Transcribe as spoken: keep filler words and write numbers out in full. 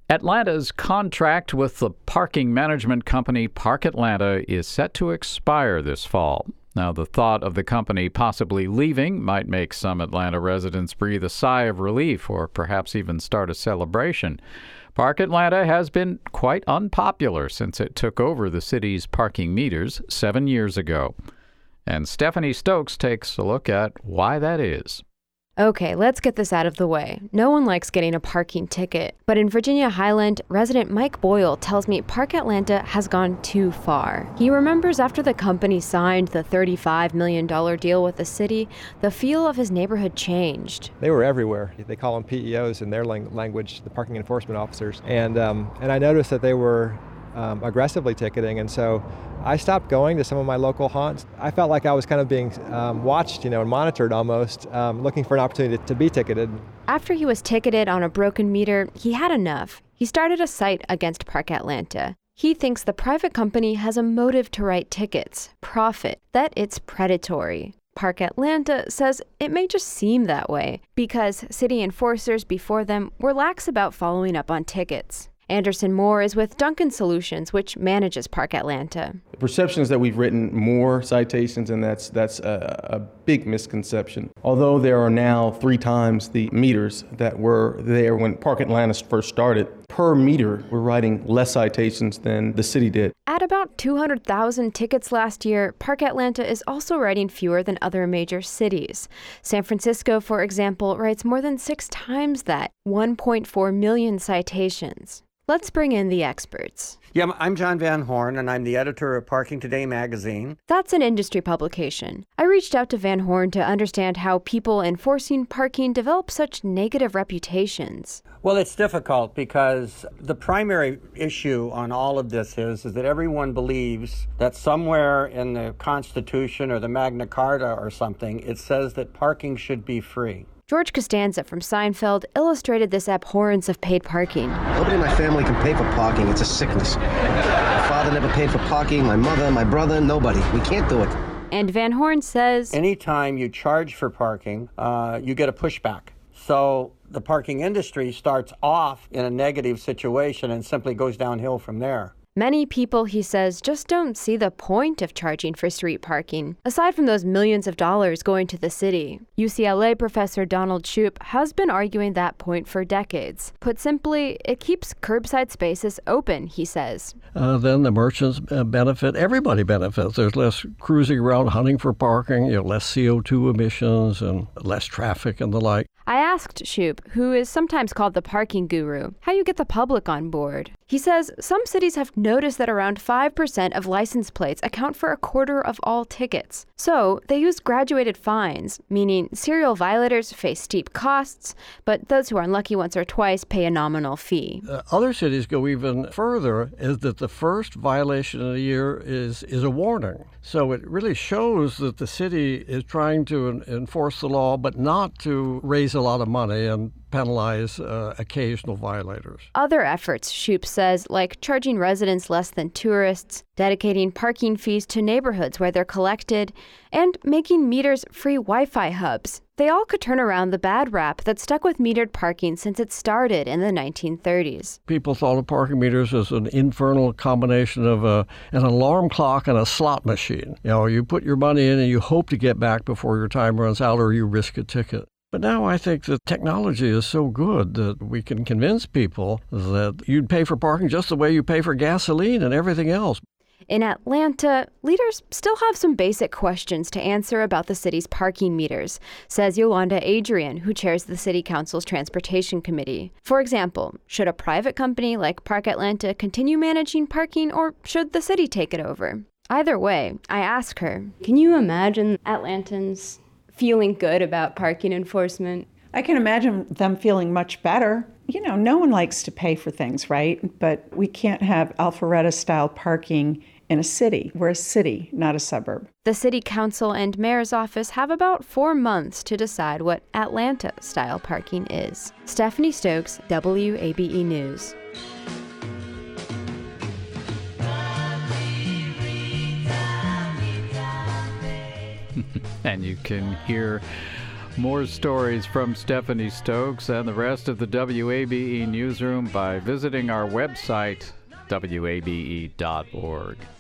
Atlanta's contract with the parking management company Park Atlanta is set to expire this fall. Now, the thought of the company possibly leaving might make some Atlanta residents breathe a sigh of relief or perhaps even start a celebration. Park Atlanta has been quite unpopular since it took over the city's parking meters seven years ago. And Stephanie Stokes takes a look at why that is. Okay, let's get this out of the way. No one likes getting a parking ticket, but in Virginia Highland, resident Mike Boyle tells me Park Atlanta has gone too far. He remembers after the company signed the thirty-five million dollars deal with the city, the feel of his neighborhood changed. They were everywhere. They call them P E Os in their lang- language, the parking enforcement officers. And um, and I noticed that they were um, aggressively ticketing, and so I stopped going to some of my local haunts. I felt like I was kind of being um, watched, you know, and monitored almost, um, looking for an opportunity to, to be ticketed. After he was ticketed on a broken meter, he had enough. He started a site against Park Atlanta. He thinks the private company has a motive to write tickets, profit, that it's predatory. Park Atlanta says it may just seem that way because city enforcers before them were lax about following up on tickets. Anderson Moore is with Duncan Solutions, which manages Park Atlanta. The perception is that we've written more citations, and that's that's a, a big misconception. Although there are now three times the meters that were there when Park Atlanta first started, per meter, we're writing less citations than the city did. At about two hundred thousand tickets last year, Park Atlanta is also writing fewer than other major cities. San Francisco, for example, writes more than six times that, one point four million citations. Let's bring in the experts. Yeah, I'm John Van Horn, and I'm the editor of Parking Today magazine. That's an industry publication. I reached out to Van Horn to understand how people enforcing parking develop such negative reputations. Well, it's difficult because the primary issue on all of this is, is that everyone believes that somewhere in the Constitution or the Magna Carta or something, it says that parking should be free. George Costanza from Seinfeld illustrated this abhorrence of paid parking. Nobody in my family can pay for parking. It's a sickness. My father never paid for parking. My mother, my brother, nobody. We can't do it. And Van Horn says, anytime you charge for parking, uh, you get a pushback. So the parking industry starts off in a negative situation and simply goes downhill from there. Many people, he says, just don't see the point of charging for street parking, aside from those millions of dollars going to the city. U C L A professor Donald Shoup has been arguing that point for decades. Put simply, it keeps curbside spaces open, he says. Uh, then the merchants benefit, everybody benefits. There's less cruising around hunting for parking, you know, less C O two emissions and less traffic and the like. I asked Shoup, who is sometimes called the parking guru, how you get the public on board. He says some cities have noticed that around five percent of license plates account for a quarter of all tickets. So they use graduated fines, meaning serial violators face steep costs, but those who are unlucky once or twice pay a nominal fee. Uh, other cities go even further, is that the first violation of the year is, is a warning. So it really shows that the city is trying to en- enforce the law, but not to raise a lot of money and penalize uh, occasional violators. Other efforts, Shoup says, like charging residents less than tourists, dedicating parking fees to neighborhoods where they're collected, and making meters free Wi-Fi hubs. They all could turn around the bad rap that stuck with metered parking since it started in the nineteen thirties. People thought of parking meters as an infernal combination of a, an alarm clock and a slot machine. You know, you put your money in and you hope to get back before your time runs out or you risk a ticket. But now I think that technology is so good that we can convince people that you'd pay for parking just the way you pay for gasoline and everything else. In Atlanta, leaders still have some basic questions to answer about the city's parking meters, says Yolanda Adrian, who chairs the City Council's Transportation Committee. For example, should a private company like Park Atlanta continue managing parking, or should the city take it over? Either way, I ask her, can you imagine Atlantans feeling good about parking enforcement? I can imagine them feeling much better. You know, no one likes to pay for things, right? But we can't have Alpharetta-style parking in a city. We're a city, not a suburb. The city council and mayor's office have about four months to decide what Atlanta-style parking is. Stephanie Stokes, W A B E News. And you can hear More stories from Stephanie Stokes and the rest of the W A B E newsroom by visiting our website, W A B E dot org.